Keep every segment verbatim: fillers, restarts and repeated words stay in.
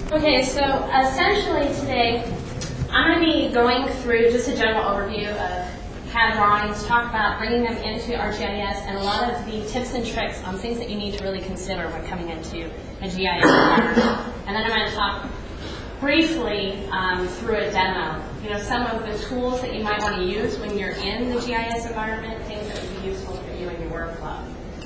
Okay, so essentially today, I'm going to be going through just a general overview of C A D drawings, talk about bringing them into ArcGIS, and a lot of the tips and tricks on things that you need to really consider when coming into a G I S environment. And then I'm going to talk briefly um, through a demo. You know, some of the tools that you might want to use when you're in the G I S environment, things that would be useful for you in your workflow.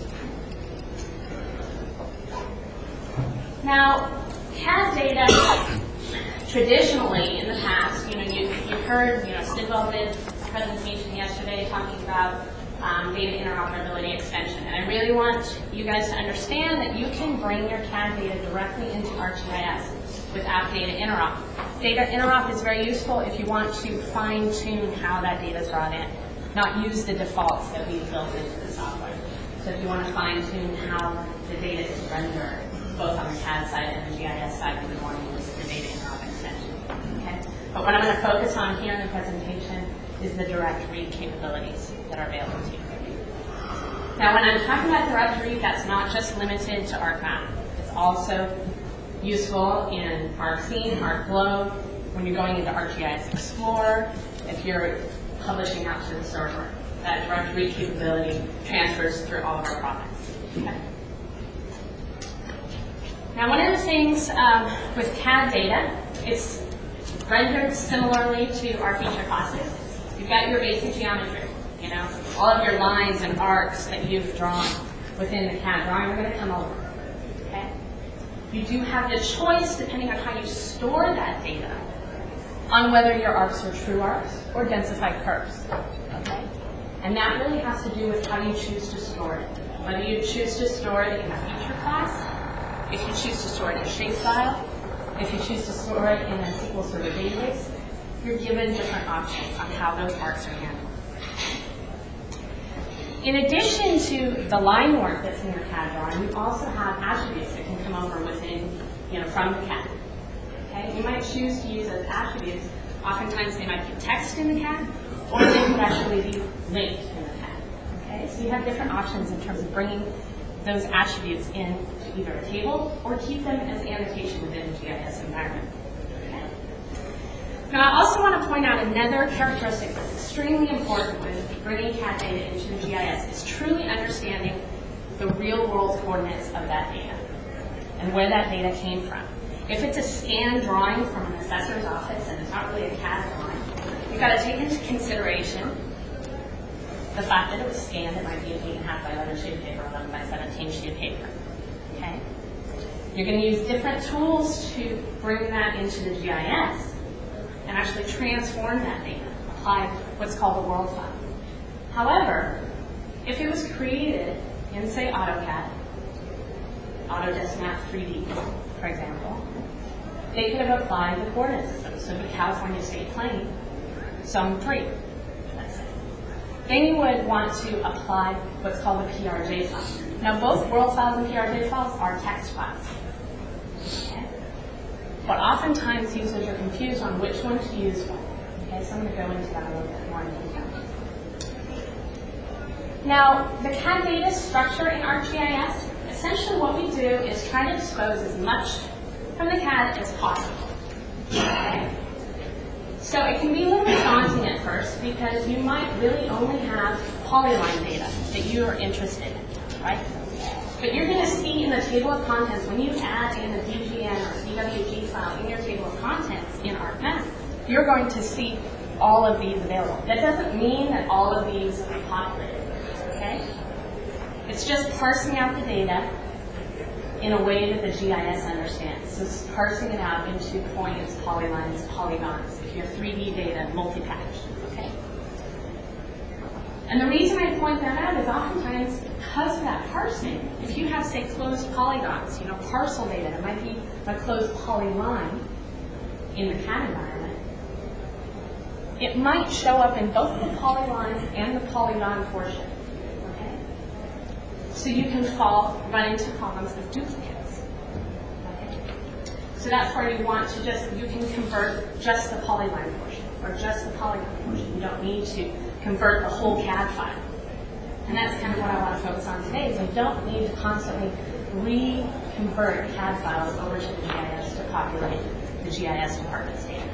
Now, C A D data, traditionally in the past, you know, you, you've heard, you know, Sidwell did a presentation yesterday talking about um, data interoperability extension. And I really want you guys to understand that you can bring your C A D data directly into ArcGIS without data interop. Data interop is very useful if you want to fine-tune how that data is brought in, not use the defaults that we've built into the software. So if you want to fine-tune how the data is rendered, both on the C A D side and the G I S side, we would want to use the data interop extension. Okay? But what I'm going to focus on here in the presentation is the direct read capabilities that are available to you. Now, when I'm talking about direct read, that's not just limited to ArcMap. It's also useful in ArcScene, ArcGlobe, when you're going into ArcGIS Explorer, if you're publishing out to the server. That direct read capability transfers through all of our products. Okay? Now, one of the things um, with C A D data, it's rendered similarly to our feature classes. You've got your basic geometry, you know, all of your lines and arcs that you've drawn within the C A D drawing are going to come over. Okay? You do have the choice, depending on how you store that data, on whether your arcs are true arcs or densified curves. Okay? And that really has to do with how you choose to store it. Whether you choose to store it in a feature class, if you choose to store it in a shapefile, if you choose to store it in a S Q L Server database, you're given different options on how those arcs are handled. In addition to the line work that's in your C A D drawing, you also have attributes that can come over within, you know, from the C A D. Okay? You might choose to use those attributes. Oftentimes they might be text in the C A D, or they could actually be linked in the C A D. Okay? So you have different options in terms of bringing those attributes in to either a table or keep them as annotation within the G I S environment. Okay. Now, I also want to point out another characteristic that's extremely important with bringing C A D data into the G I S is truly understanding the real-world coordinates of that data and where that data came from. If it's a scanned drawing from an assessor's office and it's not really a C A D drawing, you've got to take into consideration the fact that it was scanned. It might be an eight and a half by eleven sheet of paper, eleven by seventeen sheet of paper. Okay? You're going to use different tools to bring that into the G I S and actually transform that data, apply what's called a world file. However, if it was created in, say, AutoCAD, Autodesk Map three D, for example, they could have applied the coordinate system. So the California State Plane, Zone three. Then you would want to apply what's called a P R J file. Now, both world files and P R J files are text files. Okay? But oftentimes users are confused on which one to use for. Okay, so I'm going to go into that a little bit more in detail. Now, the C A D data structure in ArcGIS, essentially what we do is try to expose as much from the C A D as possible. Okay? So it can be a little bit daunting at first because you might really only have polyline data that you are interested in, right? But you're going to see in the table of contents, when you add in a D G N or C W G file in your table of contents in ArcMap, you're going to see all of these available. That doesn't mean that all of these are populated, okay? It's just parsing out the data in a way that the G I S understands. So it's parsing it out into points, polylines, polygons, if you're three D data, multi-patch, okay? And the reason I point that out is oftentimes because of that parsing, if you have, say, closed polygons, you know, parcel data, it might be a closed polyline in the C A D environment, it might show up in both the polyline and the polygon portion. So you can fall, run into problems of duplicates. Okay? So that's where you want to just, you can convert just the polyline portion or just the polygon portion. You don't need to convert the whole C A D file. And that's kind of what I want to focus on today, is you don't need to constantly re-convert C A D files over to the G I S to populate. populate the G I S department's data.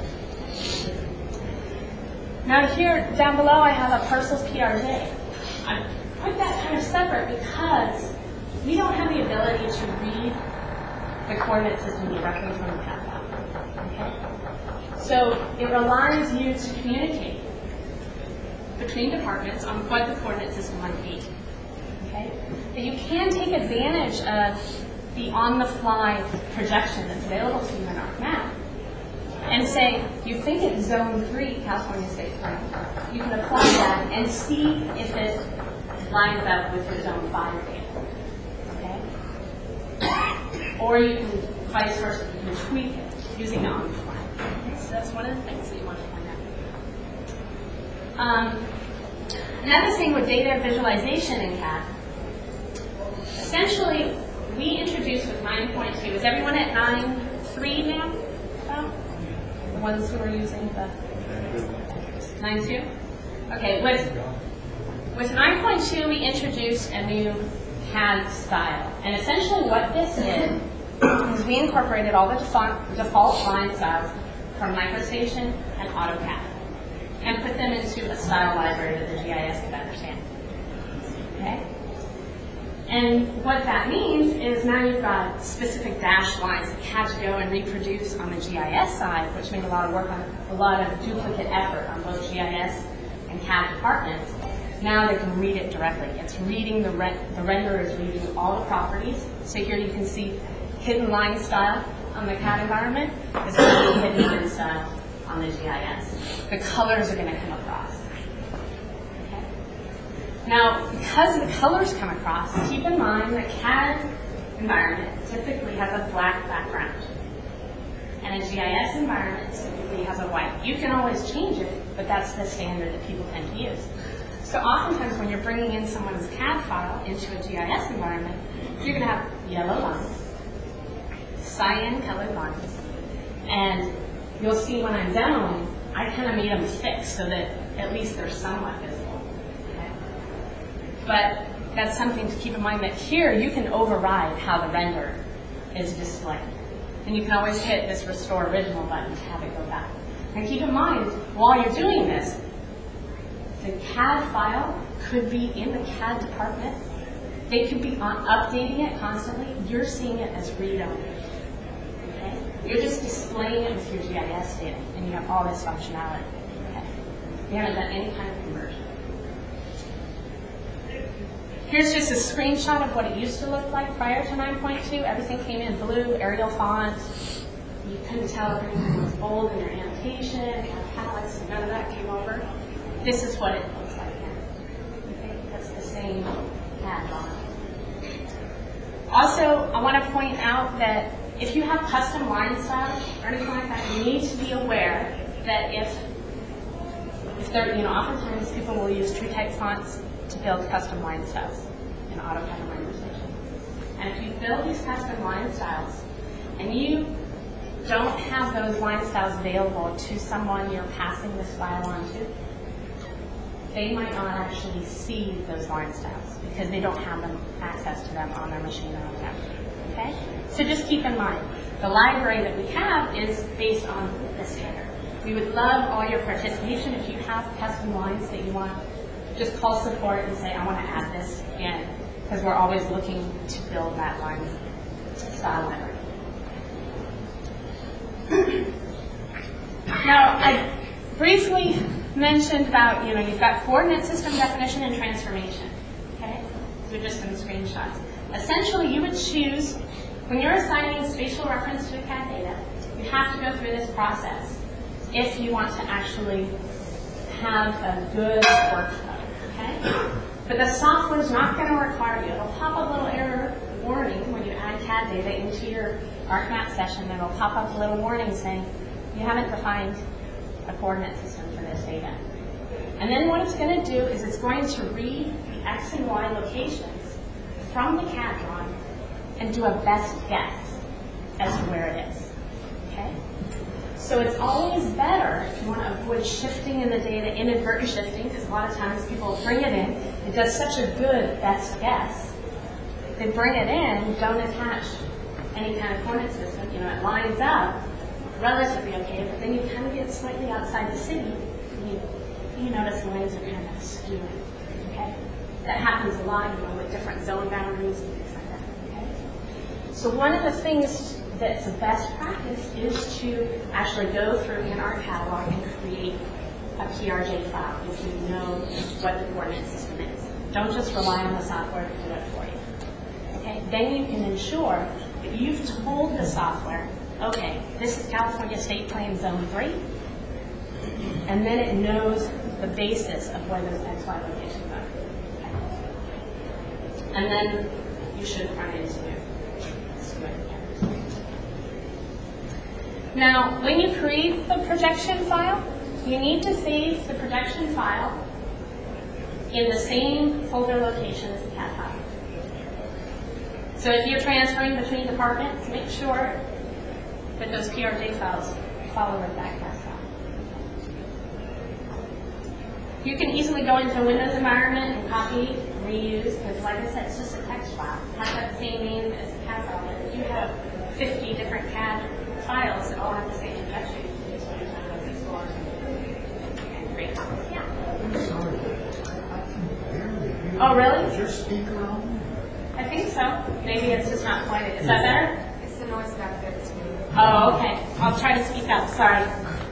Now here, down below, I have a parcels P R J. I put that kind of separate because we don't have the ability to read the coordinate system directly from the C A D file. Okay? So it relies you to communicate between departments on what the coordinate system might be. Okay? But you can take advantage of the on-the-fly projection that's available to you in ArcMap and say, you think it's zone three, California State three. You can apply that and see if it lines up with your zone five data. Okay? Or you can, vice versa, you can tweak it using the on-the-fly. Okay? So that's one of the things that you want to find out. Um, another thing with data visualization in C A D, essentially, we introduced with nine point two, is everyone at nine point three now? About? The ones who are using the nine point two? Okay, with, with nine point two, we introduced a new C A D style. And essentially what this did is we incorporated all the default, default line styles from MicroStation and AutoCAD and put them into a style library that the G I S could understand. Okay? And what that means is now you've got specific dashed lines that had to go and reproduce on the G I S side, which made a lot of work on a lot of duplicate effort on both G I S and C A D departments. Now they can read it directly. It's reading the re the renderer is reading all the properties. So here you can see hidden line style on the C A D environment. It's going to be hidden line style on the G I S. The colors are going to come across. Now, because the colors come across, keep in mind the C A D environment typically has a black background. And a G I S environment typically has a white. You can always change it, but that's the standard that people tend to use. So oftentimes when you're bringing in someone's C A D file into a G I S environment, you're going to have yellow lines, cyan colored lines, and you'll see when I'm demoing, I kind of made them fixed so that at least they're somewhat visible. But that's something to keep in mind that here you can override how the render is displayed. And you can always hit this restore original button to have it go back. And keep in mind, while you're doing this, the C A D file could be in the C A D department. They could be on, updating it constantly. You're seeing it as read-only. Okay? You're just displaying it with your G I S data, and you have all this functionality. Okay? You haven't done any kind of conversion. Here's just a screenshot of what it used to look like prior to nine point two. Everything came in blue, Arial font. You couldn't tell if anything was bold in your annotation, italics, none of that came over. This is what it looks like now. Okay? That's the same C A D font. Also, I want to point out that if you have custom line styles or anything like that, you need to be aware that if, if they're, you know, oftentimes people will use TrueType fonts to build custom line styles in AutoCAD and MicroStation. And if you build these custom line styles and you don't have those line styles available to someone you're passing this file on to, they might not actually see those line styles because they don't have them access to them on their machine or on their Okay? So just keep in mind, the library that we have is based on the standard. We would love all your participation. If you have custom lines that you want, just call support and say, I want to add this in, because we're always looking to build that line style library. Now, I briefly mentioned about, you know, you've got coordinate system definition and transformation. Okay? These are just some screenshots. Essentially, you would choose, when you're assigning spatial reference to a C A D data, you have to go through this process if you want to actually have a good workflow. Okay? But the software is not going to require you. It'll pop up a little error warning when you add C A D data into your ArcMap session, and it'll pop up a little warning saying, you haven't defined a coordinate system for this data. And then what it's going to do is it's going to read the X and Y locations from the C A D drawing and do a best guess as to where it is. Okay? So it's always better if you want to avoid shifting in the data, inadvertent shifting, because a lot of times people bring it in, it does such a good best guess. They bring it in, don't attach any kind of coordinate system, you know, it lines up, relatively okay, but then you kind of get slightly outside the city, and you, you notice the lines are kind of skewing, okay? That happens a lot, you know, with different zone boundaries and things like that, okay? So one of the things that's a best practice is to actually go through in our catalog and create a P R J file if you know what the coordinate system is. Don't just rely on the software to do it for you. Okay? Then you can ensure that you've told the software, okay, this is California State Plan Zone three, and then it knows the basis of where those X Y locations are. Okay? And then you should run into square errors. Now, when you create the projection file, you need to save the projection file in the same folder location as the C A D file. So if you're transferring between departments, make sure that those P R J files follow with that C A D file. You can easily go into a Windows environment and copy, reuse, because like I said, it's just a text file. It has that same name as the C A D file. But if you have fifty different C A D files that all have the same projection, yeah. I'm sorry. I can barely hear you. Oh, really? Is your speaker on? I think so. Maybe it's just not pointed. Is that better? It's the noise back there too. Oh, okay. I'll try to speak up. Sorry.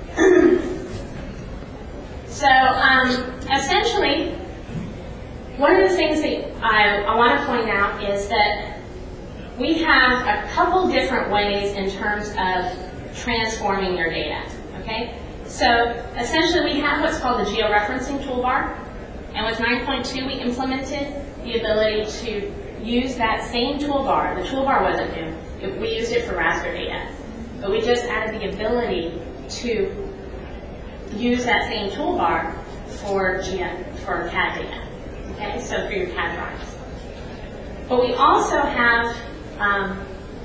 So, um, essentially, one of the things that I, I want to point out is that we have a couple different ways in terms of transforming your data. Okay? So essentially we have what's called the georeferencing toolbar, and with nine point two we implemented the ability to use that same toolbar. The toolbar wasn't new. It, we used it for raster data, but we just added the ability to use that same toolbar for, G for C A D data, okay, so for your C A D drawings. But we also have um,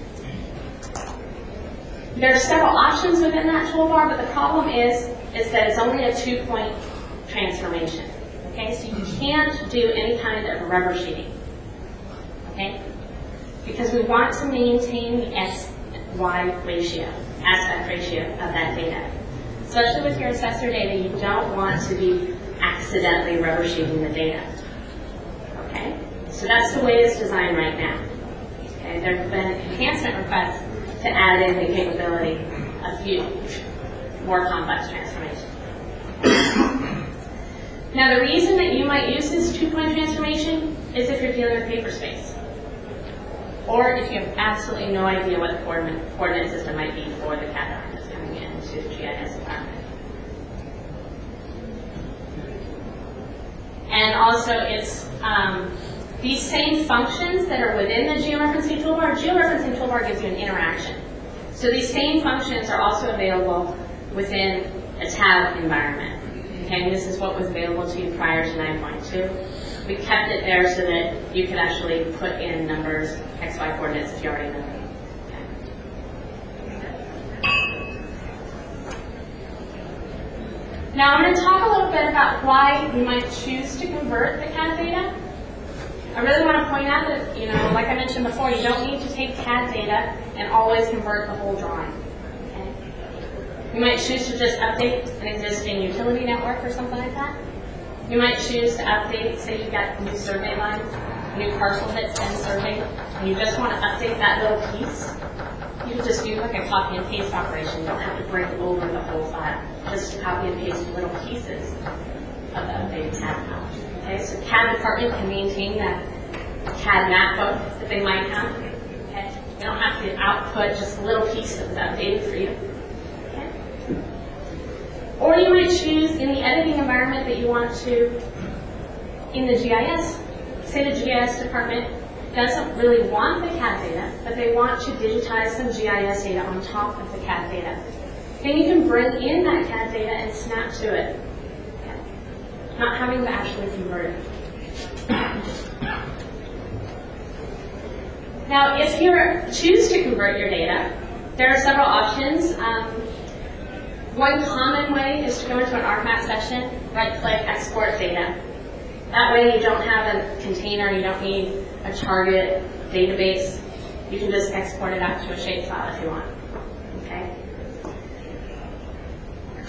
there are several options within that toolbar, but the problem is, is that it's only a two-point transformation. Okay, so you can't do any kind of rubber sheeting. Okay, because we want to maintain the X Y ratio, aspect ratio of that data. Especially with your assessor data, you don't want to be accidentally rubber sheeting the data. Okay, so that's the way it's designed right now. Okay, there have been enhancement requests to add in the capability of few more complex transformations. Now, the reason that you might use this two-point transformation is if you're dealing with paper space, or if you have absolutely no idea what the coordinate, coordinate system might be for the C A D drawing that's coming into the G I S environment. And also, it's um, these same functions that are within the georeferencing toolbar. Georeferencing toolbar gives you an interaction. So these same functions are also available within a tab environment. Okay, and this is what was available to you prior to nine point two. We kept it there so that you could actually put in numbers, X Y coordinates if you already know them. Okay. Now I'm going to talk a little bit about why we might choose to convert the C A D data. I really want to point out that, you know, like I mentioned before, you don't need to take C A D data and always convert the whole drawing. Okay? You might choose to just update an existing utility network or something like that. You might choose to update, say you've got new survey lines, new parcel that's been surveyed, and you just want to update that little piece. You can just do like a copy and paste operation. You don't have to bring over the whole file. Just copy and paste little pieces of the updated C A D file. Okay, so C A D department can maintain that C A D map book that they might have. Okay, you don't have to output just a little piece that was updated for you. Okay. Or you might choose in the editing environment that you want to, in the G I S, say the G I S department doesn't really want the C A D data, but they want to digitize some G I S data on top of the C A D data. Then you can bring in that C A D data and snap to it. Not having to actually convert it. Now, if you choose to convert your data, there are several options. Um, one common way is to go into an ArcMap section, right-click, export data. That way you don't have a container, you don't need a target database. You can just export it out to a shape file if you want. Okay.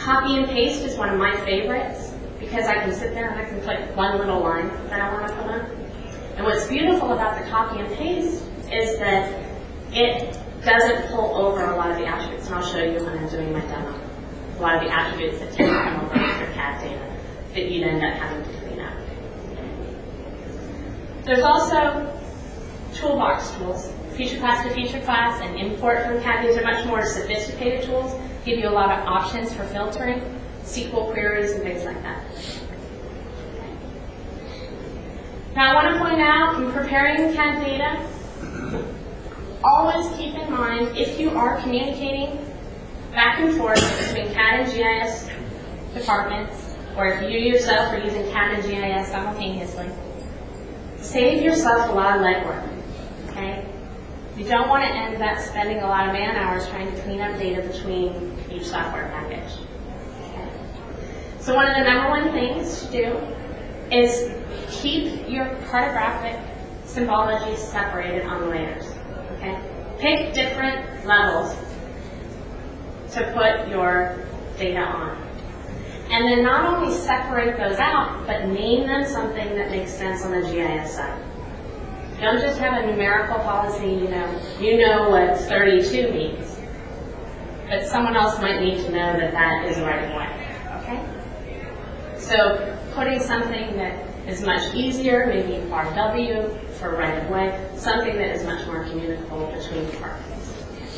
Copy and paste is one of my favorites because I can sit there and I can click one little line that I want to put in. And what's beautiful about the copy and paste is that it doesn't pull over a lot of the attributes, and I'll show you when I'm doing my demo. A lot of the attributes that tend to come over with your C A D data that you'd end up having to clean up. There's also toolbox tools. Feature class to feature class and import from C A D. These are much more sophisticated tools, give you a lot of options for filtering, S Q L queries, and things like that. Now I want to point out, in preparing C A D data, always keep in mind, if you are communicating back and forth between C A D and G I S departments, or if you yourself are using C A D and G I S simultaneously, save yourself a lot of legwork, okay? You don't want to end up spending a lot of man hours trying to clean up data between each software package. Okay? So one of the number one things to do is keep your cartographic symbology separated on the layers. Okay? Pick different levels to put your data on. And then not only separate those out, but name them something that makes sense on the G I S side. Don't just have a numerical policy, you know, you know what thirty-two means, but someone else might need to know that that is right of way, okay? So putting something that is much easier, maybe R W for right of way, something that is much more communicable between departments.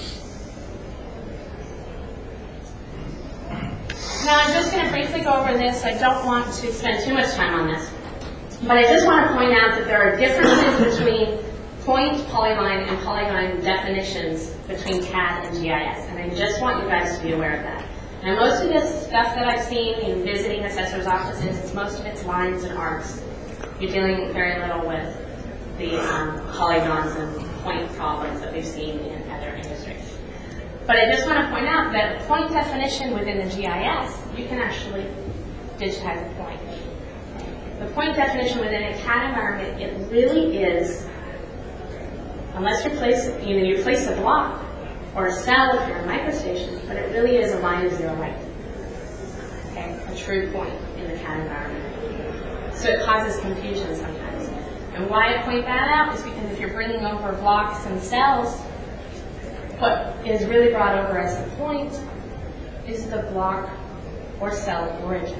Now I'm just going to briefly go over this. I don't want to spend too much time on this. But I just want to point out that there are differences between point, polyline, and polygon definitions between C A D and G I S. And I just want you guys to be aware of that. Now most of this stuff that I've seen in visiting assessors' offices, it's most of it's lines and arcs. You're dealing very little with the um, polygons and point problems that we've seen in other industries. But I just want to point out that a point definition within the G I S, you can actually digitize a point. The point definition within a C A D environment, it really is, unless you place, you know, you place a block or a cell if you're a microstation, but it really is a line of zero right. Okay, a true point in the C A D environment. So it causes confusion sometimes. And why I point that out is because if you're bringing over blocks and cells, what is really brought over as a point is the block or cell origin.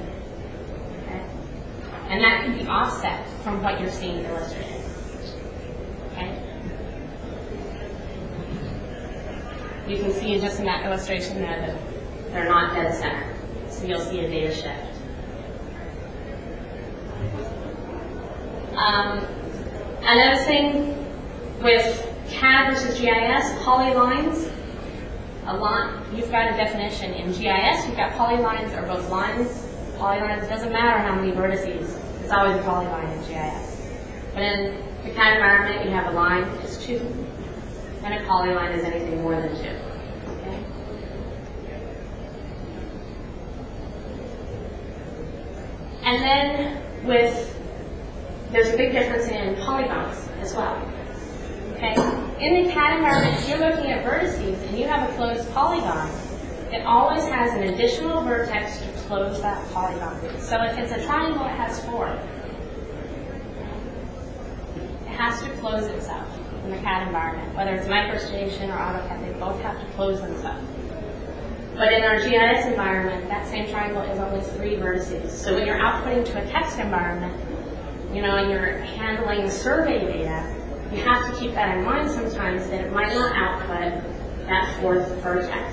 And that can be offset from what you're seeing illustrated. Okay? You can see just in that illustration there that they're not dead center. So you'll see a data shift. Um, another thing with C A D versus G I S, polylines. A line, you've got a definition. In G I S, you've got polylines are both lines. Polylines, it doesn't matter how many vertices, it's always a polyline in G I S. But in the C A D environment, you have a line, it's two, and a polyline is anything more than two. Okay? And then with, there's a big difference in polygons as well. Okay? In the C A D environment, if you're looking at vertices and you have a closed polygon, it always has an additional vertex to close that polygon. So if it's a triangle, it has four. It has to close itself in the C A D environment. Whether it's MicroStation or AutoCAD, they both have to close themselves. But in our G I S environment, that same triangle is only three vertices. So when you're outputting to a text environment, you know, and you're handling survey data, you have to keep that in mind sometimes that it might not output that fourth vertex.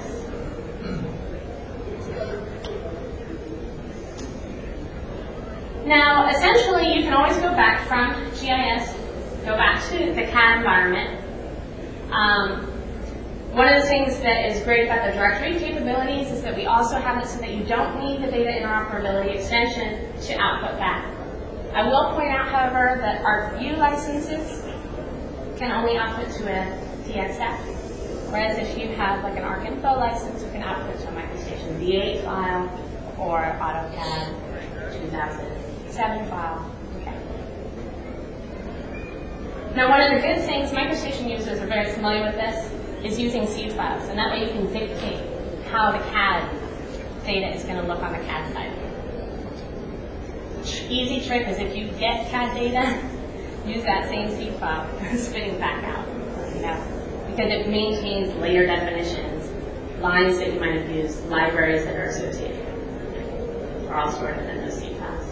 Now, essentially, you can always go back from G I S, go back to the C A D environment. Um, one of the things that is great about the directory capabilities is that we also have it so that you don't need the data interoperability extension to output back. I will point out, however, that our view licenses can only output to a D X F, whereas if you have like an ArcInfo license, you can output to a MicroStation V eight file or AutoCAD two thousand seven file. Okay. Now, one of the good things, MicroStation users are very familiar with this, is using seed files, and that way you can dictate how the C A D data is going to look on the C A D side. Easy trick is if you get C A D data, use that same seed file, spit it back out, you know, because it maintains layer definitions, lines that you might have used, libraries that are associated, are all stored within those seed files.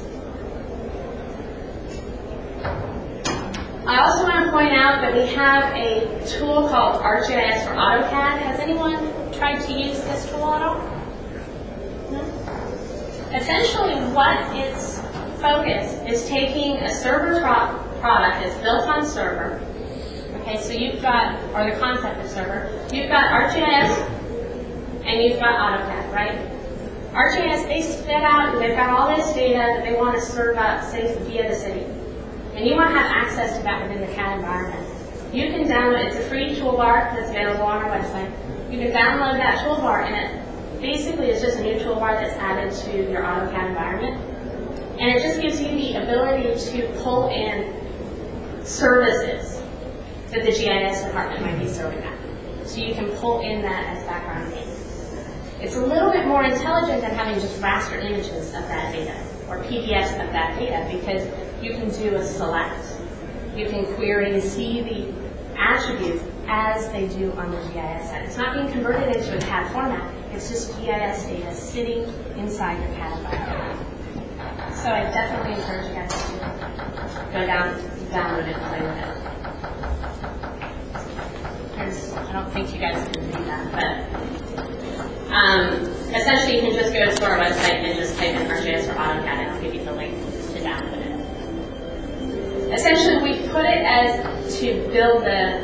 I also want to point out that we have a tool called ArcGIS for AutoCAD. Has anyone tried to use this tool at all? No? Essentially, what its focus is taking a server pro product that's built on server. Okay, so you've got, or the concept of server, you've got ArcGIS and you've got AutoCAD, right? ArcGIS, they spit out, they've got all this data that they want to serve up, say, via the city. And you want to have access to that within the C A D environment. You can download, it's a free toolbar that's available on our website. You can download that toolbar, and it basically is just a new toolbar that's added to your AutoCAD environment. And it just gives you the ability to pull in services that the G I S department might be serving at. So you can pull in that as background data. It's a little bit more intelligent than having just raster images of that data or P D Fs of that data, because you can do a select. You can query and see the attributes as they do on the G I S side. It's not being converted into a C A D format. It's just G I S data sitting inside your C A D environment. So I definitely encourage you guys to go down, download it, and play with it. There's, I don't think you guys can read that, but um, essentially you can just go to our website and just type in ArcGIS for AutoCAD, and I'll give you the link to download it. Essentially, we put it as to build the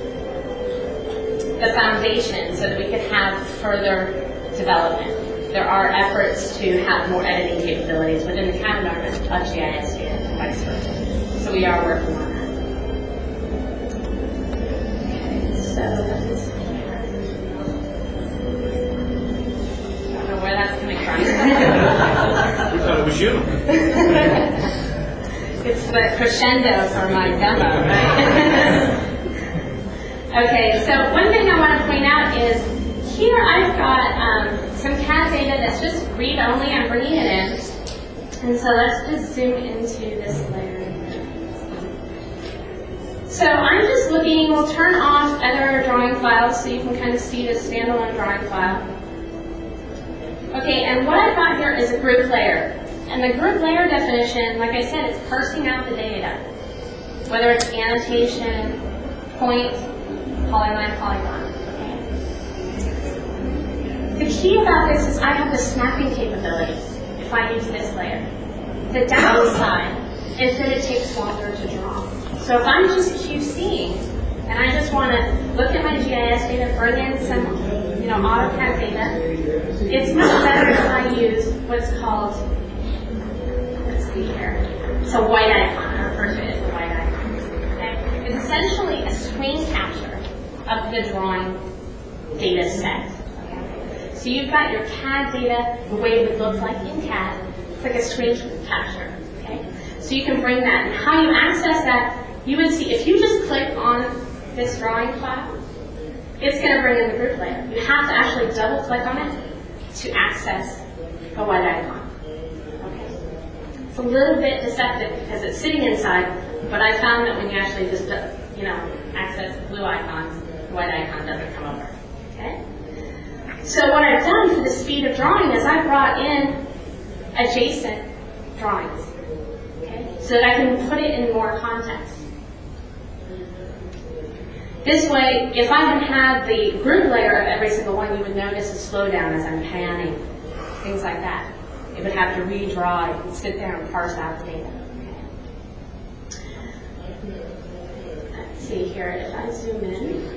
the foundation so that we could have further development. There are efforts to have more editing capabilities within the C A D environment of G I S data and vice versa. So we are working on that. Okay, so that is here. I don't know where that's coming from. We thought it was you. It's the crescendo for my demo, right? Okay, so one thing I want to point out is here I've got um, some C A D data that's just read-only. I'm bringing it in. And so let's just zoom into this layer. So I'm just looking, we'll turn off other drawing files so you can kind of see the standalone drawing file. Okay, and what I've got here is a group layer. And the group layer definition, like I said, it's parsing out the data. Whether it's annotation, point, polyline, polygon. The key about this is I have the snapping capability if I use this layer. The downside is that it takes longer to draw. So if I'm just QCing and I just want to look at my G I S data, bring in some, you know, AutoCAD data, it's much better if I use what's called, let's see here, it's a white icon. I refer to it as a white icon. Okay? It's essentially a screen capture of the drawing data set. So you've got your C A D data the way it would look like in C A D. It's like a screen capture. Okay? So you can bring that. And how you access that, you would see, if you just click on this drawing file, it's going to bring in the group layer. You have to actually double click on it to access a white icon. Okay? It's a little bit deceptive because it's sitting inside, but I found that when you actually just, you know, access the blue icons, the white icon doesn't come over. Okay? So what I've done for the speed of drawing is I brought in adjacent drawings, okay, so that I can put it in more context. This way, if I had had the group layer of every single one, you would notice a slowdown as I'm panning, things like that. It would have to redraw, it would sit there and parse out the data. Okay. Let's see here, if I zoom in.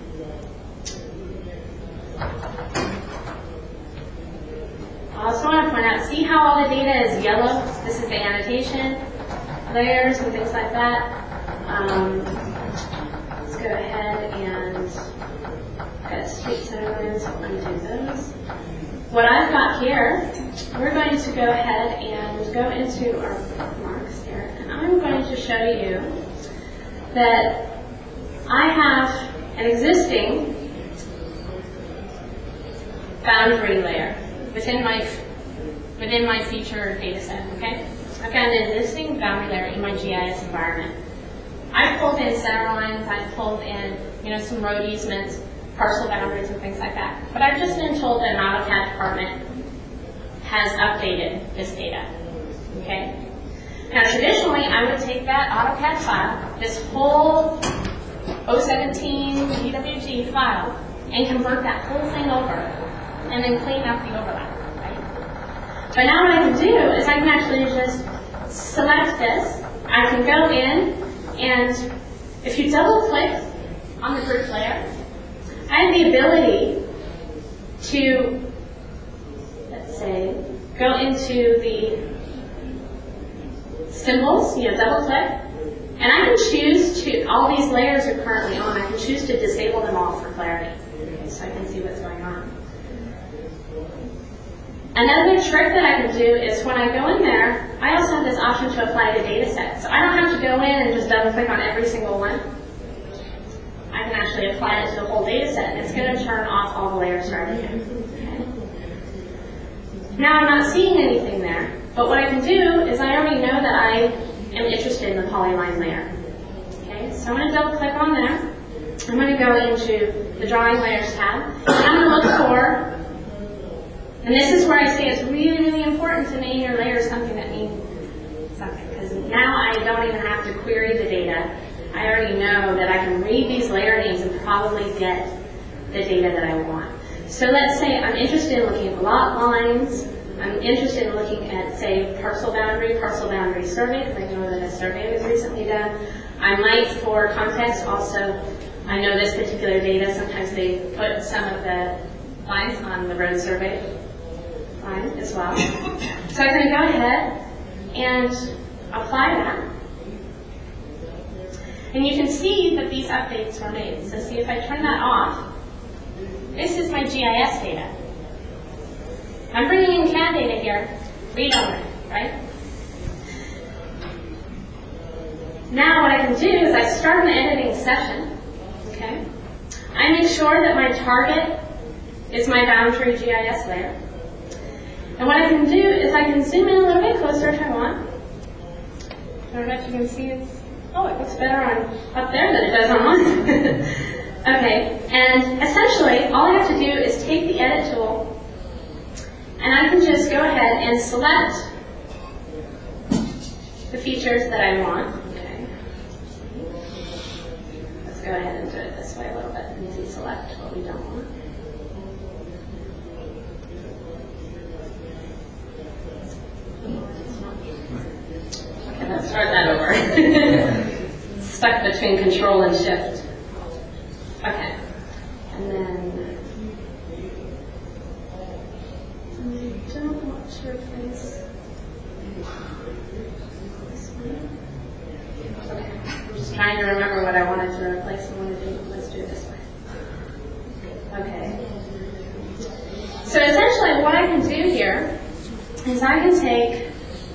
I also want to point out, see how all the data is yellow? This is the annotation layers and things like that. Um, let's go ahead and got street center lines, so undo those. What I've got here, we're going to go ahead and go into our bookmarks here, and I'm going to show you that I have an existing boundary layer. within my within my feature data set, okay? I've got an existing boundary layer in my G I S environment. I've pulled in center lines, I've pulled in, you know, some road easements, parcel boundaries and things like that. But I've just been told that an AutoCAD department has updated this data, okay? Now traditionally, I would take that AutoCAD file, this whole oh seventeen D W G file, and convert that whole thing over, and then clean up the overlap, right? But now what I can do is I can actually just select this. I can go in, and if you double click on the group layer, I have the ability to, let's say, go into the symbols, you know, double click, and I can choose to, all these layers are currently on, I can choose to disable them all for clarity, okay, so I can see what's going on. Another trick that I can do is when I go in there, I also have this option to apply to data set. So I don't have to go in and just double click on every single one. I can actually apply it to the whole data set, and it's going to turn off all the layers starting again. Okay. Now I'm not seeing anything there, but what I can do is I already know that I am interested in the polyline layer. Okay, so I'm going to double click on there. I'm going to go into the drawing layers tab, and I'm going to look for, and this is where I say it's really, really important to name your layers something that means something, because now I don't even have to query the data. I already know that I can read these layer names and probably get the data that I want. So let's say I'm interested in looking at lot lines. I'm interested in looking at, say, parcel boundary, parcel boundary survey, because I know that a survey was recently done. I might, for context, also, I know this particular data, sometimes they put some of the lines on the road survey line as well. So I'm going to go ahead and apply that. And you can see that these updates were made. So see, if I turn that off, this is my G I S data. I'm bringing in C A D data here, read only, right? Now what I can do is I start an editing session, okay? I make sure that my target is my boundary G I S layer. And what I can do is I can zoom in a little bit closer if I want. I don't know if you can see it's, oh, it looks better on up there than it does on Okay, and essentially all I have to do is take the edit tool, and I can just go ahead and select the features that I want. Okay. Let's go ahead and do it this way a little bit. Easy select what we don't want. Okay, let's start that over. Stuck between control and shift. Okay. And then I don't want to replace this one. Okay. I'm just trying to remember what I wanted to replace. I want to do, let's do it this way. Okay. So essentially what I can do here is I can take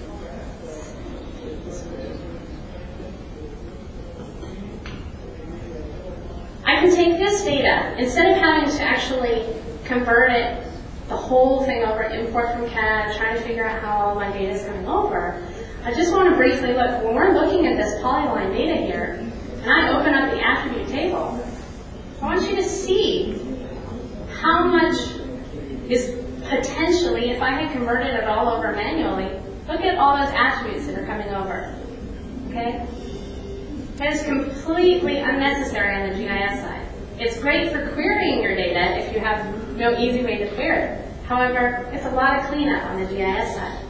I can take this data, instead of having to actually convert it, the whole thing over, import from C A D, trying to figure out how all my data is coming over, I just want to briefly look, when we're looking at this polyline data here, and I open up the attribute table, I want you to see how much is potentially, if I had converted it all over manually, look at all those attributes that are coming over, okay? That is completely unnecessary on the G I S side. It's great for querying your data if you have no easy way to query it. However, it's a lot of cleanup on the G I S side.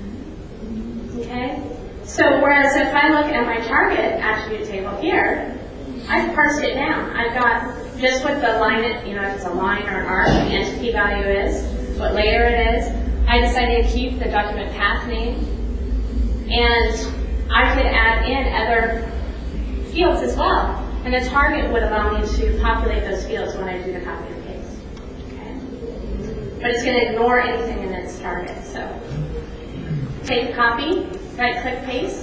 Okay? So whereas if I look at my target attribute table here, I've parsed it down. I've got just what the line, you know, if it's a line or an arc, the entity value is, what layer it is. I decided to keep the document path name, and I could add in other fields as well, and the target would allow me to populate those fields when I do the copy and paste. Okay? But it's going to ignore anything in its target. So take a copy, right click paste,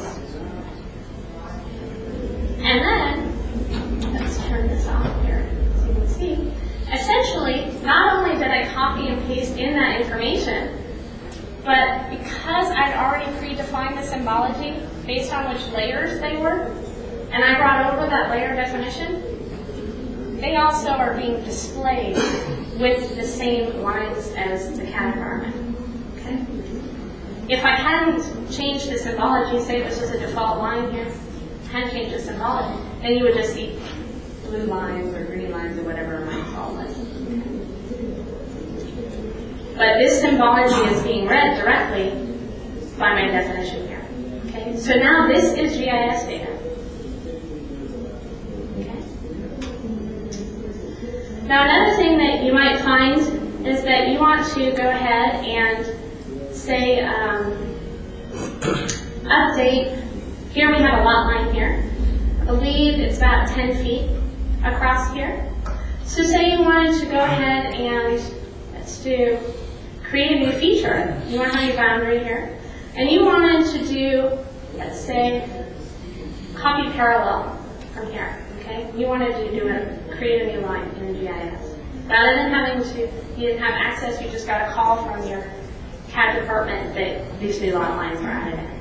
and then let's turn this off here so you can see. Essentially, not only did I copy and paste in that information, but because I'd already predefined the symbology based on which layers they were, and I brought over that layer definition, they also are being displayed with the same lines as the C A D environment. Okay? If I hadn't changed the symbology, say it was just a default line here, hadn't changed the symbology, then you would just see blue lines or green lines or whatever my default was. But this symbology is being read directly by my definition here. Okay? So now this is G I S data. Okay? Now another thing that you might find is that you want to go ahead and say um, update. Here we have a lot line here. I believe it's about ten feet across here. So say you wanted to go ahead and let's do create a new feature. You want to have your boundary here. And you wanted to do, let's say, copy parallel from here. Okay? You wanted to do a create a new line in G I S. Rather than having to, you didn't have access, you just got a call from your C A D department that these new lot lines are added in.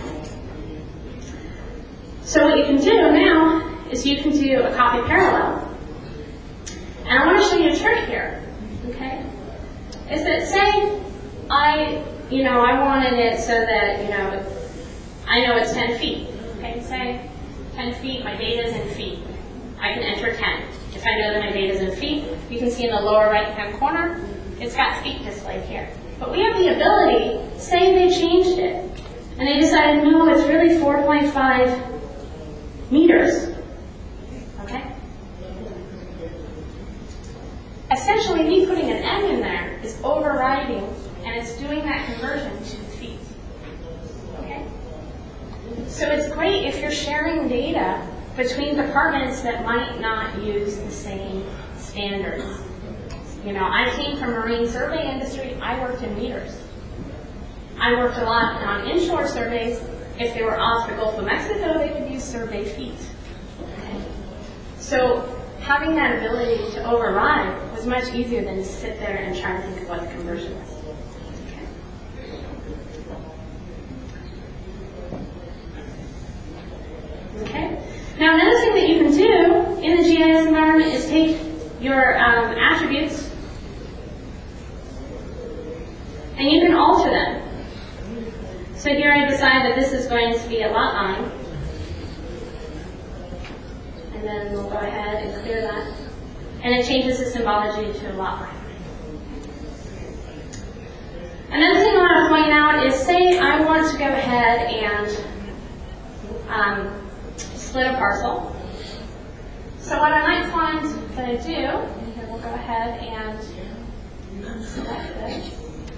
So what you can do now is you can do a copy parallel. And I want to show you a trick here. Okay? Is that say I, you know, I wanted it so that, you know, I know it's ten feet. Okay, say ten feet, my data is in feet. I can enter ten. If I know that my data is in feet, you can see in the lower right-hand corner, it's got feet displayed here. But we have the ability, say they changed it, and they decided, no, it's really four point five meters. Okay? Essentially, me putting an M in there is overriding, and it's doing that conversion to feet. Okay? So it's great if you're sharing data between departments that might not use the same standards. You know, I came from marine survey industry. I worked in meters. I worked a lot on inshore surveys. If they were off the Gulf of Mexico, they would use survey feet. Okay? So having that ability to override was much easier than to sit there and try to think of what the conversion was. Okay. Okay. Now another thing that you can do in the G I S environment is take your um, attributes and you can alter them. So here I decide that this is going to be a lot line. And then we'll go ahead and clear that. And it changes the symbology to a lot line. Another thing I want to point out is, say I want to go ahead and um, split a parcel. So what I might find that I do, and here we'll go ahead and select this.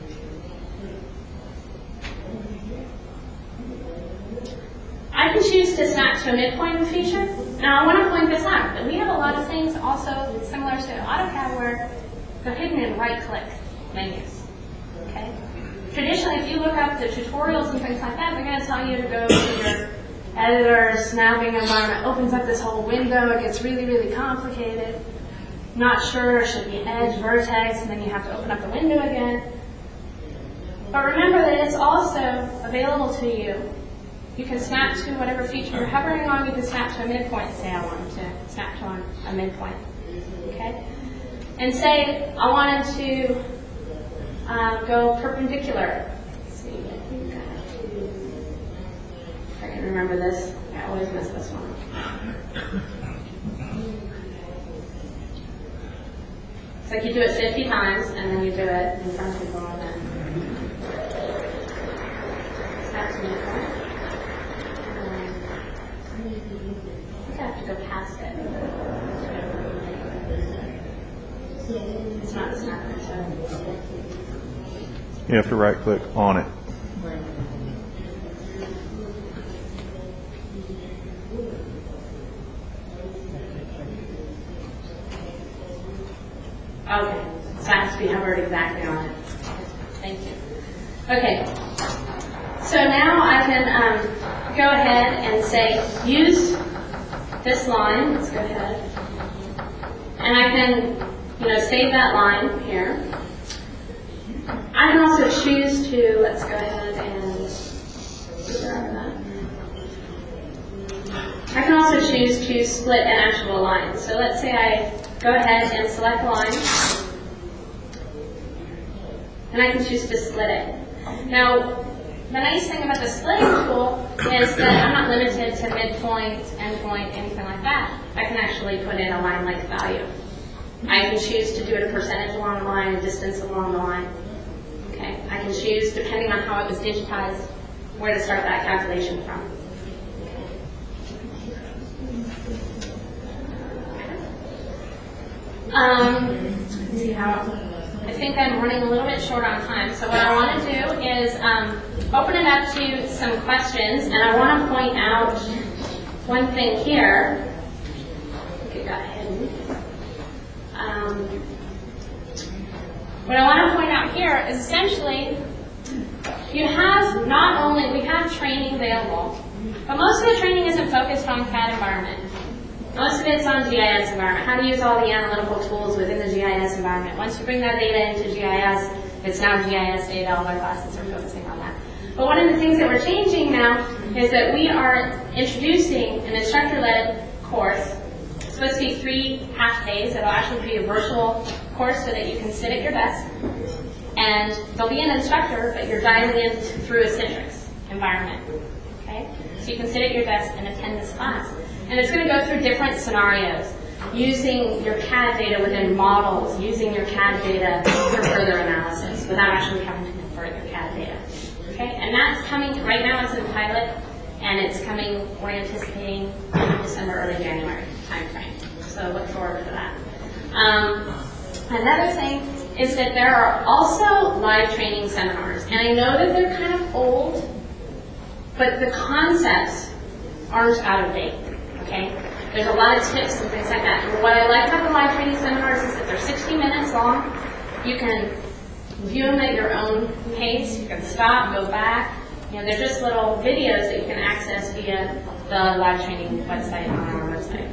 I can choose to snap to a midpoint in the feature. Now I want to point this out, that we have a lot of things also similar to AutoCAD where they're hidden in right-click menus. Okay? Traditionally, if you look up the tutorials and things like that, they're going to tell you to go to your editor, snapping environment, opens up this whole window, it gets really, really complicated. Not sure, it should be edge, vertex, and then you have to open up the window again. But remember that it's also available to you. You can snap to whatever feature you're hovering on. You can snap to a midpoint. Say I wanted to snap to a midpoint. Okay? And say I wanted to um, go perpendicular. Let's see, I think I have to. If I can remember this, I always miss this one. It's like you do it fifty times, and then you do it in front of people, and then snap to midpoint. I have to go past it. It's not snapping, so. You have to right click on it. Okay, so it has to be hovered exactly on it. Thank you. Okay, so now I can um, go ahead and say use this line. Let's go ahead. And I can you know, save that line here. I can also choose to, let's go ahead and grab that. I can also choose to split an actual line. So let's say I go ahead and select a line, and I can choose to split it. Now, the nice thing about the splitting tool is that I'm not limited to midpoint, endpoint, anything like that. I can actually put in a line length value. I can choose to do it a percentage along the line, a distance along the line. Okay, I can choose, depending on how it was digitized, where to start that calculation from. Um, let's see how, I think I'm running a little bit short on time. So what I want to do is um, open it up to some questions, and I want to point out one thing here. I think it got hidden. Um, what I want to point out here is essentially you have not only, we have training available, but most of the training isn't focused on C A D environment. Most of it's on G I S environment, how to use all the analytical tools within the G I S environment. Once you bring that data into G I S, it's now G I S data, all our classes are focusing on that. But one of the things that we're changing now is that we are introducing an instructor-led course. It's supposed to be three half days. It'll actually be a virtual course so that you can sit at your desk. And there'll be an instructor, but you're dialed in through a Citrix environment. Okay? So you can sit at your desk and attend this class. And it's going to go through different scenarios, using your C A D data within models, using your C A D data for further analysis without actually having to convert your C A D data. Okay? And that's coming, right now it's in pilot, and it's coming, we're anticipating December, early January timeframe. So look forward to that. Um, another thing is that there are also live training seminars. And I know that they're kind of old, but the concepts aren't out of date. Okay? There's a lot of tips and things like that. And what I like about the live training seminars is that they're sixty minutes long. You can view them at your own pace. You can stop, go back. You know, they're just little videos that you can access via the live training website on our website.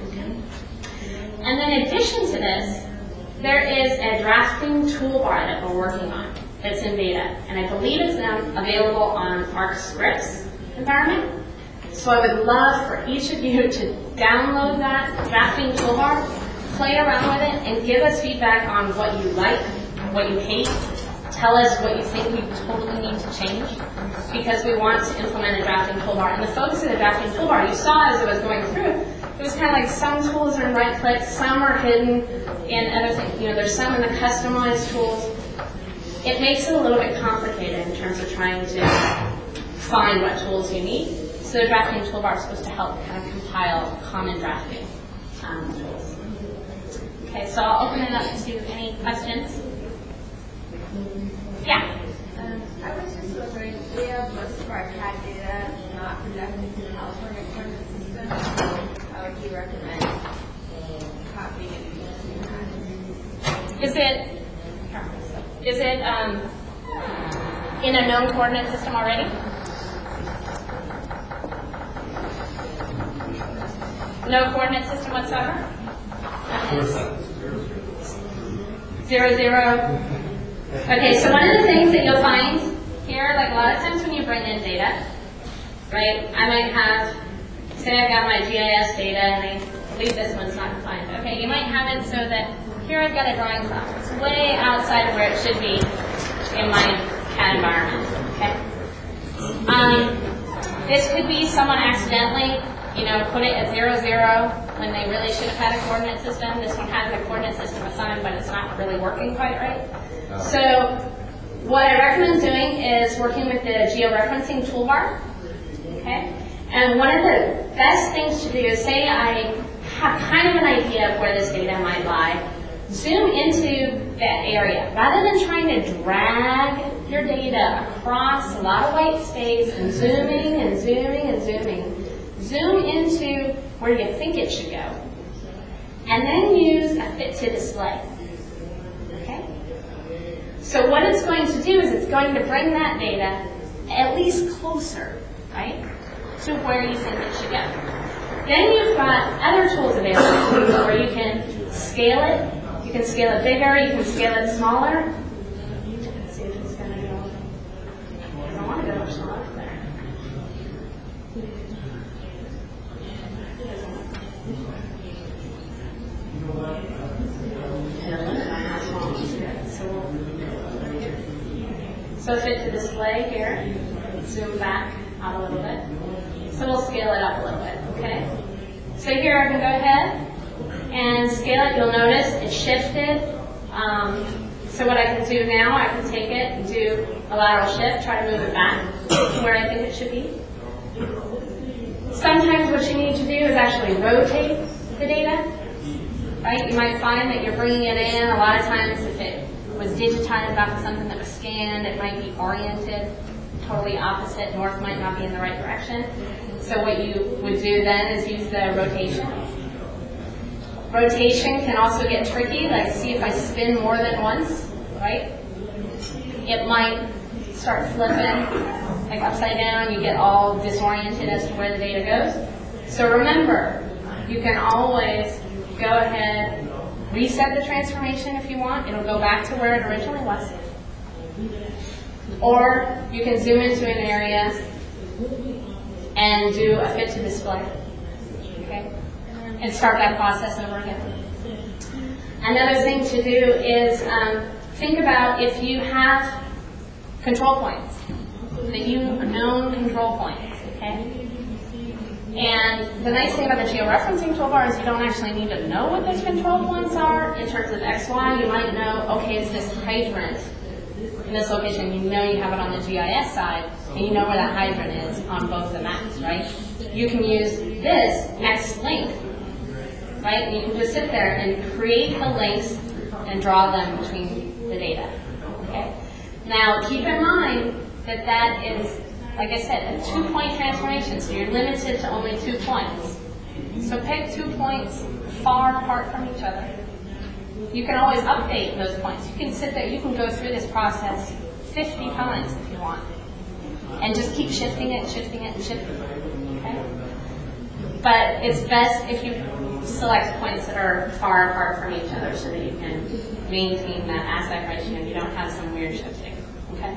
And then in addition to this, there is a drafting toolbar that we're working on that's in beta. And I believe it's now available on ArcScripts environment. So I would love for each of you to download that drafting toolbar, play around with it, and give us feedback on what you like, what you hate. Tell us what you think we totally need to change, because we want to implement a drafting toolbar. And the focus of the drafting toolbar, you saw as it was going through, it was kind of like some tools are in right click, some are hidden in other things. You know, there's some in the customized tools. It makes it a little bit complicated in terms of trying to find what tools you need. So the drafting toolbar is supposed to help kind of compile common drafting um, tools. Okay, so I'll open it up to any questions. Yeah? Um, I was just wondering, we have most of our C A D data not projected to the California coordinate system. How would you recommend copying and using that? Is it, is it um, in a known coordinate system already? No coordinate system whatsoever? Zero, zero. Okay, so one of the things that you'll find here, like a lot of times when you bring in data, right, I might have, say I've got my G I S data and I believe this one's not defined. Okay, you might have it so that here I've got a drawing file. It's way outside of where it should be in my C A D environment. Okay? Um, this could be someone accidentally, you know, put it at zero, zero when they really should have had a coordinate system. This one has a coordinate system assigned, but it's not really working quite right. So what I recommend doing is working with the georeferencing toolbar. Okay? And one of the best things to do is say I have kind of an idea of where this data might lie. Zoom into that area. Rather than trying to drag your data across a lot of white space and zooming and zooming and zooming, zoom into where you think it should go. And then use a fit to display. Okay? So what it's going to do is it's going to bring that data at least closer, right, to where you think it should go. Then you've got other tools available where you can scale it. You You can scale it bigger, you can scale it smaller. Let's see if it's going to go. I don't want to go much smaller there. So fit to display here, zoom back out a little bit. So we'll scale it up a little bit, okay? So here I can go ahead and scale it. You'll notice it shifted. Um, so what I can do now, I can take it and do a lateral shift, try to move it back to where I think it should be. Sometimes what you need to do is actually rotate the data, right? You might find that you're bringing it in. A lot of times if it was digitized off of something that was scanned, it might be oriented totally opposite. North might not be in the right direction. So what you would do then is use the rotation. Rotation can also get tricky, like see if I spin more than once, right? It might start flipping, like upside down, you get all disoriented as to where the data goes. So remember, you can always go ahead, reset the transformation if you want. It'll go back to where it originally was. Or you can zoom into an area and do a fit to display. Okay? And start that process over again. Another thing to do is um, think about if you have control points, that you known control points, okay? And the nice thing about the georeferencing toolbar is you don't actually need to know what those control points are in terms of X Y. You might know, okay, it's this hydrant in this location. You know you have it on the G I S side, and you know where that hydrant is on both the maps, right? You can use this X link, right? And you can just sit there and create the links and draw them between the data, okay? Now, keep in mind that that is, like I said, a two-point transformation, so you're limited to only two points. So pick two points far apart from each other. You can always update those points. You can sit there, you can go through this process fifty times if you want. And just keep shifting it, shifting it, and shifting it, okay? But it's best if you select points that are far apart from each other so that you can maintain that aspect ratio and you don't have some weird shifting, okay?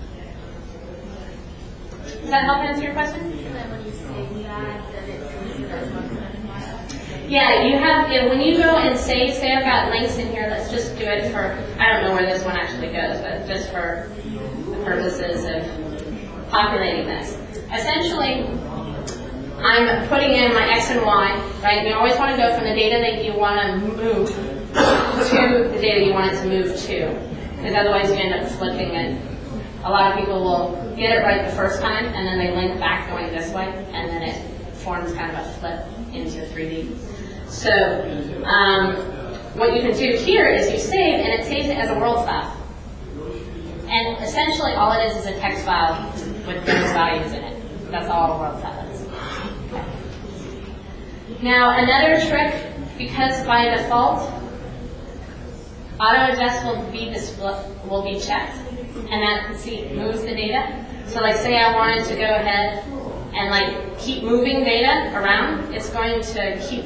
Does that help answer your question? And then when you save that, then it's listed as one kind of file. Yeah, you have, yeah, when you go and save, say I've got links in here, let's just do it for, I don't know where this one actually goes, but just for the purposes of populating this. Essentially, I'm putting in my X and Y, right? And you always want to go from the data that you want to move to the data you want it to move to, because otherwise you end up flipping it. A lot of people will get it right the first time, and then they link back going this way, and then it forms kind of a flip into three D. So um, what you can do here is you save, and it saves it as a world file. And essentially all it is is a text file with those values in it. That's all a world file is. Okay. Now another trick, because by default, auto adjust will be display, will be checked, and that, see, moves the data. So like say I wanted to go ahead and like keep moving data around, it's going to keep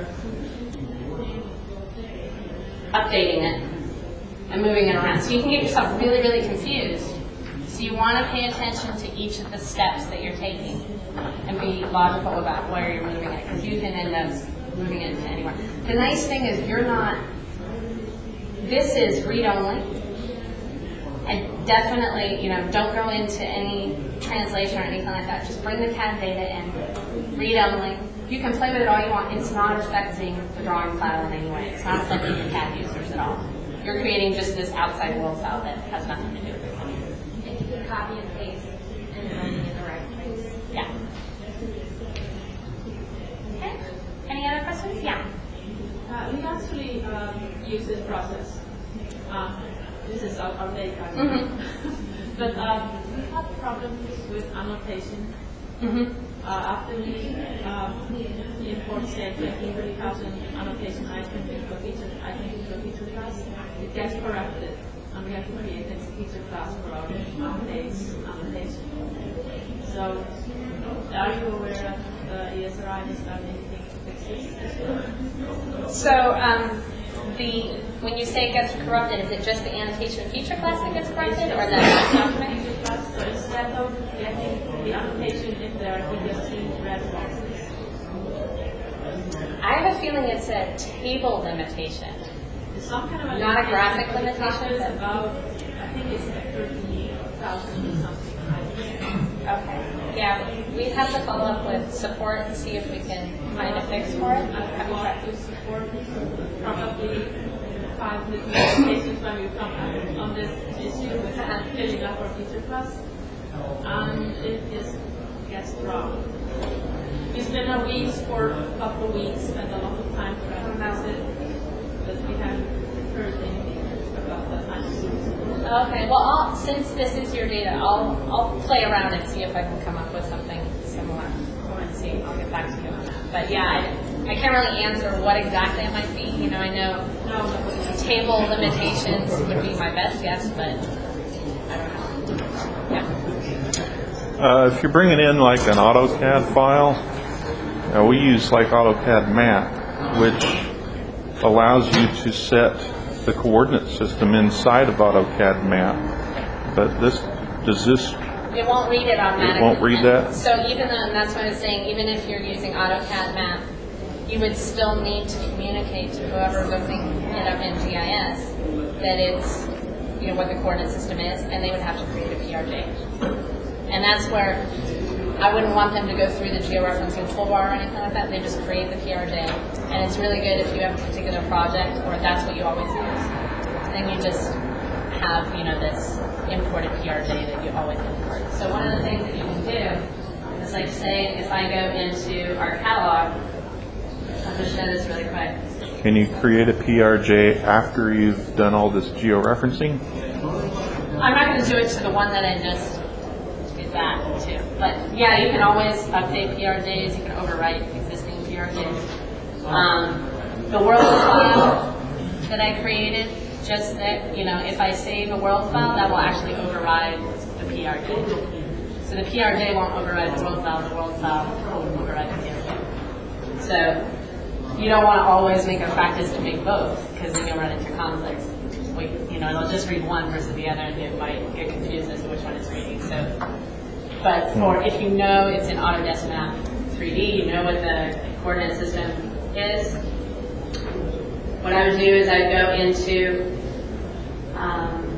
updating it and moving it around. So you can get yourself really, really confused. So you want to pay attention to each of the steps that you're taking and be logical about where you're moving it, because you can end up moving it to anywhere. The nice thing is you're not, this is read-only. And definitely, you know, don't go into any translation or anything like that. Just bring the C A D data in, read-only. You can play with it all you want. It's not affecting the drawing file in any way. It's not affecting the C A D users at all. You're creating just this outside world file that has nothing to do with it. And you can copy and paste and then only in the right place. Yeah. Okay. Any other questions? Yeah. Uh, we actually um, use this process. Um, this is our, our day kind of. Mm-hmm. But um, we have problems with annotation. Mm-hmm. Uh, after we um, import, say, twenty thousand annotation items into a feature item into a feature class, it gets corrupted, and we have to create a feature class for our updates annotation. So, are you aware of the E S R I is done anything to fix this as well? So um, the, when you say it gets corrupted, is it just the annotation feature class that gets corrupted, or that document? Feature class, so instead of getting the annotation in there, we just use red boxes. I have a feeling it's a table limitation. It's some kind of a Not a graphic but the limitation, cost is but- about, I think it's like thirty thousand or something. Okay. Yeah, we have to follow up with support and see if we can find a fix for it. I Have you want tried? to support probably five different cases when we come up on this issue with filling up our feature class. And it just gets wrong. It's been a week for a couple of weeks and a lot of time for us to fix it, but we haven't heard anything about the time. Okay, well, I'll, since this is your data, I'll, I'll play around and see if I can come up with something similar. And see, I'll get back to you on that. But yeah, I, I can't really answer what exactly it might be. You know, I know No, table limitations would be my best guess, but I don't know. Yeah. Uh, if you're bringing in like an AutoCAD file, uh, we use like AutoCAD map, which allows you to set the coordinate system inside of AutoCAD map. But this, does this, It won't read it automatically. It won't read that? So even though, and that's what I was saying, even if you're using AutoCAD map, you would still need to communicate to whoever's looking it up in G I S that it's, you know, what the coordinate system is, and they would have to create a P R J. And that's where I wouldn't want them to go through the georeferencing toolbar or anything like that. They just create the P R J. And it's really good if you have a particular project, or that's what you always use. Then you just have, you know, this imported P R J that you always import. So one of the things that you can do is, like, say if I go into our catalog, I'll just show this really quick. can you create a P R J after you've done all this georeferencing? I'm not going to do it to the one that I just did that to. But yeah, you can always update P R Js. You can overwrite existing P R Js. Um, the world file that I created, just that, you know, if I save a world file, that will actually override the P R J. So the P R J won't override the world file. The world file will override the P R J. So you don't want to always make a practice to make both, because then you'll run into conflicts. Wait, you know, it'll just read one versus the other, and it might get confused as to which one it's reading. So, but for if you know it's in Autodesk Map three D, you know what the coordinate system is. What I would do is I'd go into um,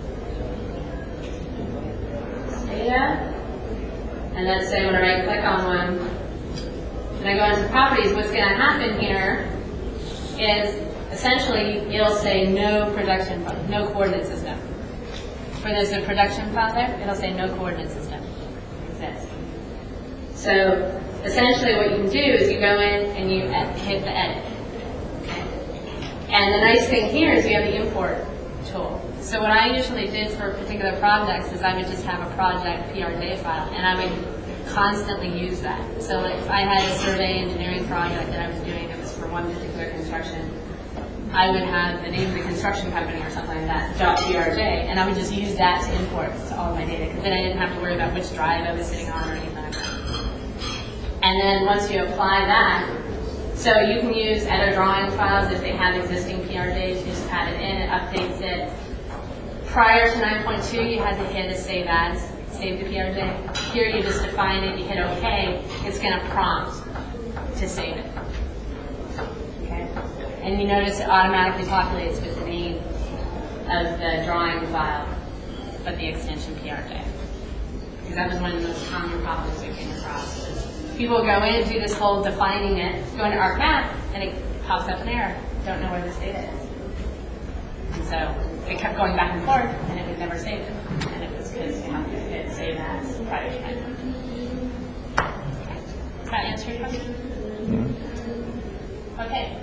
data, and let's say when I right click on one, and I go into properties, what's going to happen here is essentially it'll say no production, no coordinate system. Where there's a production file there, it'll say no coordinate system exists. So essentially what you can do is you go in and you ed- hit the edit. And the nice thing here is you have the import tool. So what I usually did for particular projects is I would just have a project P R J file, and I would constantly use that. So like if I had a survey engineering project that I was doing that was for one particular construction, I would have the name of the construction company or something like that, .prj, and I would just use that to import to all of my data, because then I didn't have to worry about which drive I was sitting on or anything like that. And then once you apply that, so you can use editor drawing files if they have existing P R Js, you just add it in, it updates it. Prior to nine point two, you had to hit a save as, save the P R J. Here you just define it, you hit OK, it's going to prompt to save it. Okay? And you notice it automatically populates with the name of the drawing file, but the extension P R J. Because that was one of the most common problems we came across. People go in and do this whole defining it, go into ArcMap, and it pops up an error. Don't know where this data is. And so it kept going back and forth, and it would never save it. And it was because you have to hit save as prior to time. Okay. Does that answer your question? Mm-hmm. Okay.